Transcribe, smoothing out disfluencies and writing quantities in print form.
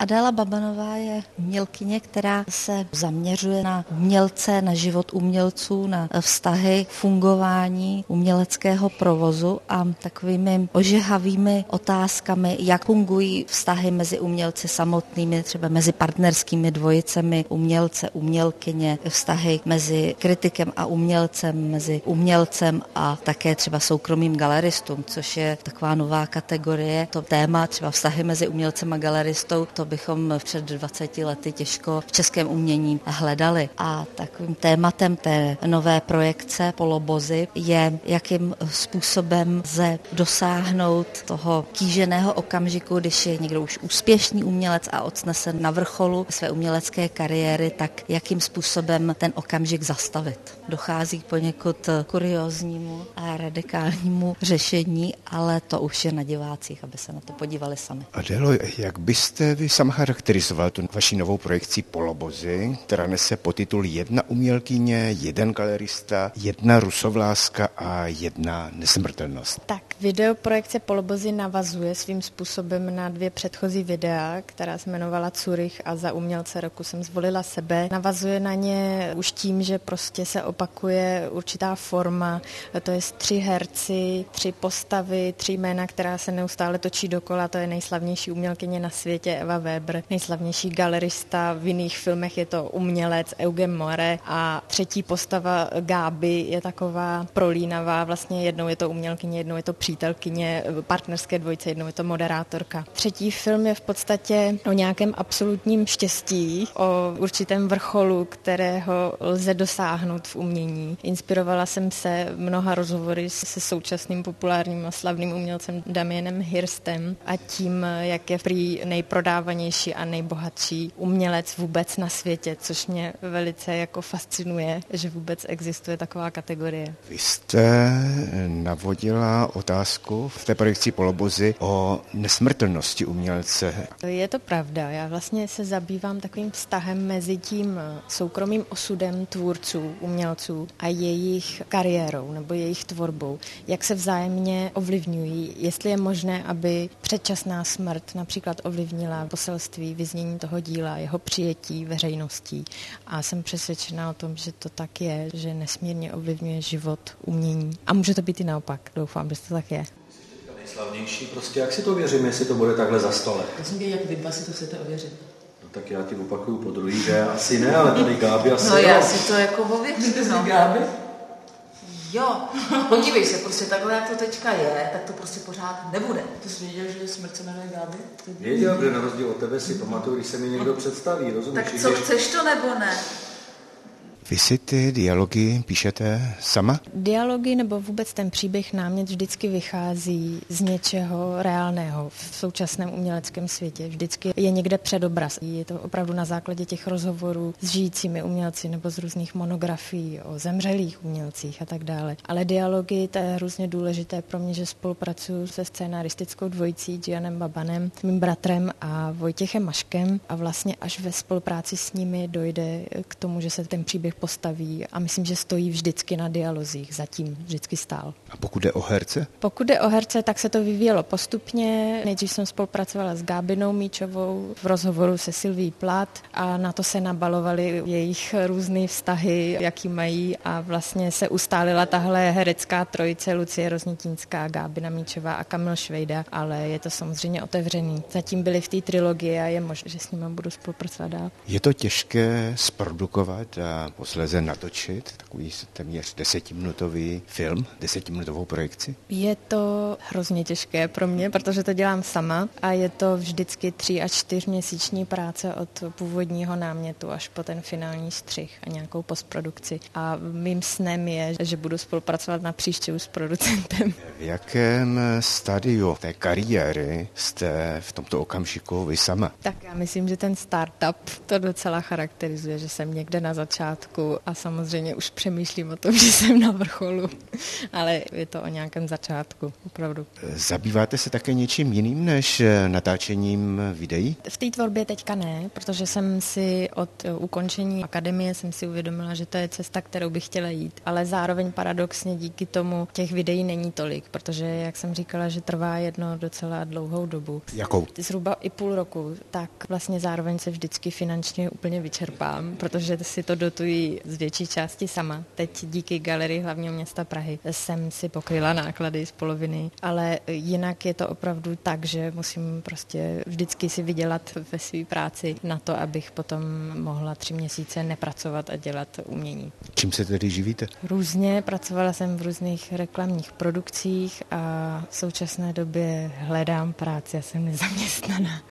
Adéla Babanová je umělkyně, která se zaměřuje na umělce, na život umělců, na vztahy, fungování uměleckého provozu a takovými ožehavými otázkami, jak fungují vztahy mezi umělci samotnými, třeba mezi partnerskými dvojicemi umělce, umělkyně, vztahy mezi kritikem a umělcem, mezi umělcem a také třeba soukromým galeristům, což je taková nová kategorie. To téma třeba vztahy mezi umělcem a galeristou, to bychom před 20 lety těžko v českém umění hledali. A takovým tématem té nové projekce Polobozy je, jakým způsobem lze dosáhnout toho kýženého okamžiku, když je někdo už úspěšný umělec a ocne se na vrcholu své umělecké kariéry, tak jakým způsobem ten okamžik zastavit. Dochází k poněkud kurióznímu a radikálnímu řešení, ale to už je na divácích, aby se na to podívali sami. Adélo, jak byste vy sama charakterizoval tu vaši novou projekci Polobozy, která nese podtitul Jedna umělkyně, jeden galerista, jedna rusovláska a jedna nesmrtelnost? Tak, videoprojekce Polobozy navazuje svým způsobem na 2 předchozí videa, která se jmenovala Curych a Za umělce roku jsem zvolila sebe. Navazuje na ně už tím, že prostě se opakuje určitá forma, to je 3 herci, 3 postavy, 3 jména, která se neustále točí dokola, to je nejslavnější umělkyně na světě Eva Weber, nejslavnější galerista, v jiných filmech je to umělec Eugen Moire a 3. postava Gáby je taková prolínavá, vlastně jednou je to umělkyně, jednou je to přítelkyně, partnerské dvojice, jednou je to moderátorka. 3. film je v podstatě o nějakém absolutním štěstí, o určitém vrcholu, kterého lze dosáhnout v umění. Inspirovala jsem se mnoha rozhovory se současným populárním a slavným umělcem Damienem Hirstem a tím, jak je prý nejprodávanější a nejbohatší umělec vůbec na světě, což mě velice jako fascinuje, že vůbec existuje taková kategorie. Vy jste navodila otázku v té projekci Polobozy o nesmrtelnosti umělce. Je to pravda. Já vlastně se zabývám takovým vztahem mezi tím soukromým osudem tvůrců, umělců a jejich kariérou nebo jejich tvorbou. Jak se vzájemně ovlivňují, jestli je možné, aby předčasná smrt například ovlivnila poselství, vyznění toho díla, jeho přijetí veřejností. A jsem přesvědčená o tom, že to tak je, že nesmírně ovlivňuje život umění. A může to být i naopak. Doufám, že to tak je. Nejslavnější, prostě jak si to věřím, jestli to bude takhle za stole. Jak vy dva si to chcete ověřit? No tak já ti opakuju po druhý, že asi ne, ale tady Gáby asi no. Já si to jako ověřím. No. Gáby? Jo, podívej se, prostě takhle, jak to teďka je, tak to prostě pořád nebude. Ty jsi věděl, že smrt se jmenuje Gáby? Věděl, že na rozdíl od tebe si pamatuju, když se mi někdo představí, rozumíš? Tak co, chceš to nebo ne? Vy si ty dialogy píšete sama? Dialogy nebo vůbec ten příběh námět vždycky vychází z něčeho reálného v současném uměleckém světě. Vždycky je někde předobraz. Je to opravdu na základě těch rozhovorů s žijícími umělci nebo z různých monografií o zemřelých umělcích a tak dále. Ale dialogy, to je hrozně důležité pro mě, že spolupracuju se scénaristickou dvojicí Gianem Babanem, mým bratrem a Vojtěchem Maškem a vlastně až ve spolupráci s nimi dojde k tomu, že se ten příběh postaví a myslím, že stojí vždycky na dialozích, zatím vždycky stál. A pokud jde o herce? Pokud jde o herce, tak se to vyvíjelo postupně. Nejdřív jsem spolupracovala s Gábinou Míčovou v rozhovoru se Sylvií Plat a na to se nabalovaly jejich různé vztahy, jaký mají a vlastně se ustálila tahle herecká trojice Lucie Roznitínská, Gábina Míčová a Kamil Švejda, ale je to samozřejmě otevřený. Zatím byli v té trilogii a je možné, že s nimi budu spolupracovat dál. Je to těžké zprodukovat a posléze natočit takový téměř 10minutový film, 10minutovou projekci? Je to hrozně těžké pro mě, protože to dělám sama a je to vždycky 3 až 4 měsíční práce od původního námětu až po ten finální střih a nějakou postprodukci. A mým snem je, že budu spolupracovat na příště s producentem. V jakém stádiu té kariéry jste v tomto okamžiku vy sama? Tak já myslím, že ten startup to docela charakterizuje, že jsem někde na začátku začátku a samozřejmě už přemýšlím o tom, že jsem na vrcholu, ale je to o nějakém začátku, opravdu. Zabýváte se také něčím jiným než natáčením videí? V té tvorbě teďka ne, protože jsem si od ukončení akademie jsem si uvědomila, že to je cesta, kterou bych chtěla jít, ale zároveň paradoxně díky tomu těch videí není tolik, protože jak jsem říkala, že trvá jedno docela dlouhou dobu. Jakou? Zhruba i půl roku, tak vlastně zároveň se vždycky finančně úplně vyčerpám, protože si to dotuji z větší části sama. Teď díky Galerii hlavního města Prahy jsem si pokryla náklady z poloviny, ale jinak je to opravdu tak, že musím prostě vždycky si vydělat ve své práci na to, abych potom mohla 3 měsíce nepracovat a dělat umění. Čím se tedy živíte? Různě, pracovala jsem v různých reklamních produkcích a v současné době hledám práci a jsem nezaměstnaná.